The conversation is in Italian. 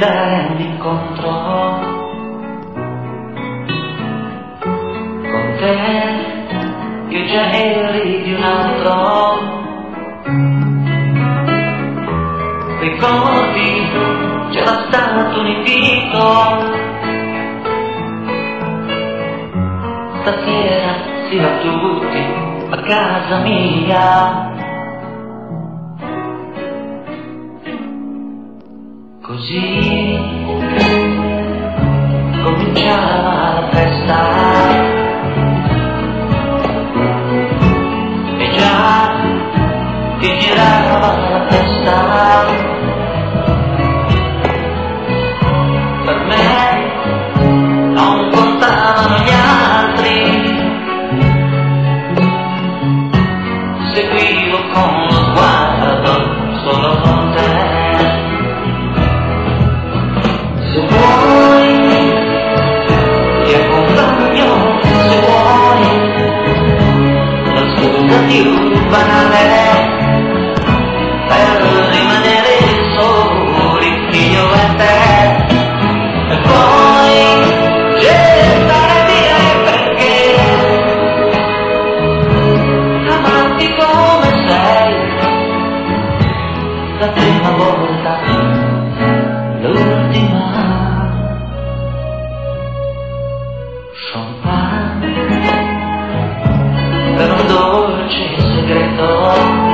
andare all'incontro con te, che già eri di un altro. Ricordi, c'era stato un invito, stasera si va tutti a casa mia. Così cominciava la festa e già ti girava la testa. Per me non contavano gli altri, seguivo con lo sguardo solo con te. Se vuoi ti accompagno, se vuoi la scusa più banale per rimanere soli io e te, e poi gettare via perché amarti come sei la prima volta, l'ultima. Champagne per un dolce segreto